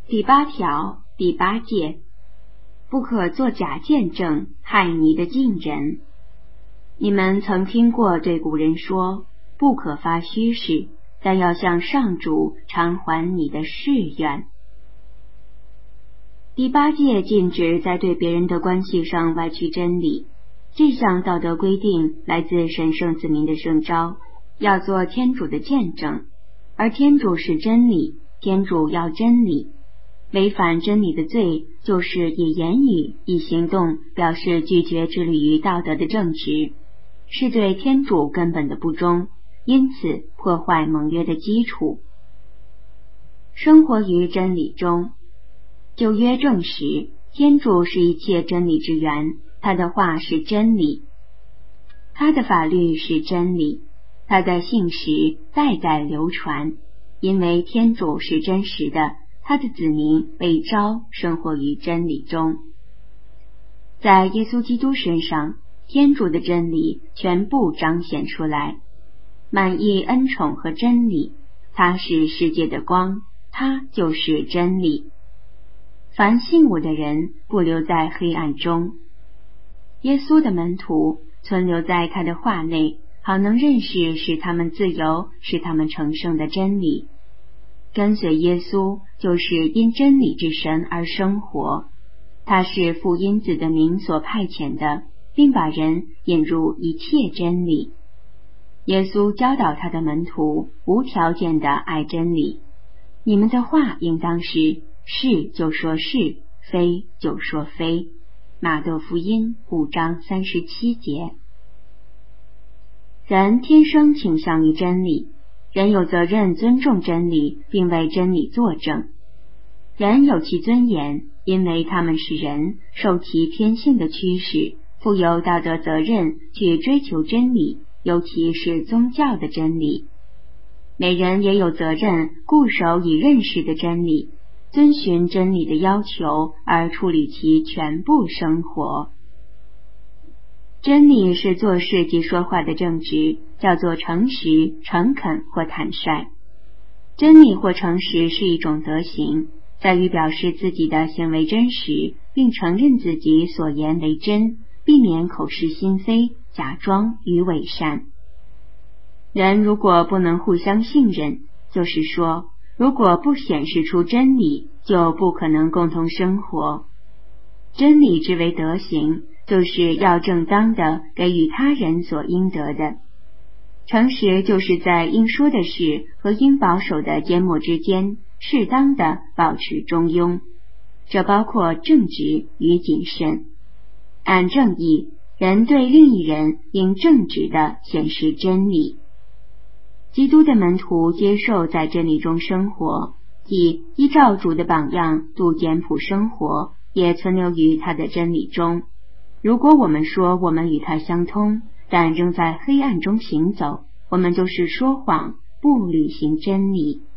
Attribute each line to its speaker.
Speaker 1: 第8条第8戒，不可作假见证，害你的近人。你们曾听过对古人说，不可发虚誓，但要向上主偿还你的誓愿。第8戒禁止在对别人的关系上歪曲真理。这项道德规定来自神圣子民的圣召，要做天主的见证，而天主是真理，天主要真理。违反真理的罪，就是以言语、以行动表示拒绝致力于道德的正直，是对天主根本的不忠，因此破坏盟约的基础。生活于真理中。旧约证实，天主是一切真理之源，他的话是真理，他的法律是真理，他的信实代代流传。因为天主是真实的，他的子民被召生活于真理中。在耶稣基督身上，天主的真理全部彰显出来，满溢恩宠和真理，他是世界的光，他就是真理。凡信我的人不留在黑暗中。耶稣的门徒存留在他的话内，好能认识使他们自由、使他们成圣的真理。跟随耶稣就是因真理之神而生活，他是父因子的名所派遣的，并把人引入一切真理。耶稣教导他的门徒无条件地爱真理。你们的话应当是是就说是，非就说非。马窦福音5章37节。人天生倾向于真理，人有责任尊重真理，并为真理作证。人有其尊严，因为他们是人，受其天性的驱使，负有道德责任去追求真理，尤其是宗教的真理。每人也有责任固守已认识的真理，遵循真理的要求而处理其全部生活。真理是做事及说话的正直，叫做诚实、诚恳或坦率。真理或诚实是一种德行，在于表示自己的行为真实，并承认自己所言为真，避免口是心非、假装与伪善。人如果不能互相信任，就是说，如果不显示出真理，就不可能共同生活。真理之为德行，就是要正当的给予他人所应得的。诚实就是在应说的事和应保守的缄默之间，适当的保持中庸，这包括正直与谨慎。按正义，人对另一人应正直的显示真理。基督的门徒接受在真理中生活，即依照主的榜样度简朴生活，也存留于他的真理中。如果我们说我们与他相通，但仍在黑暗中行走，我们就是说谎，不履行真理。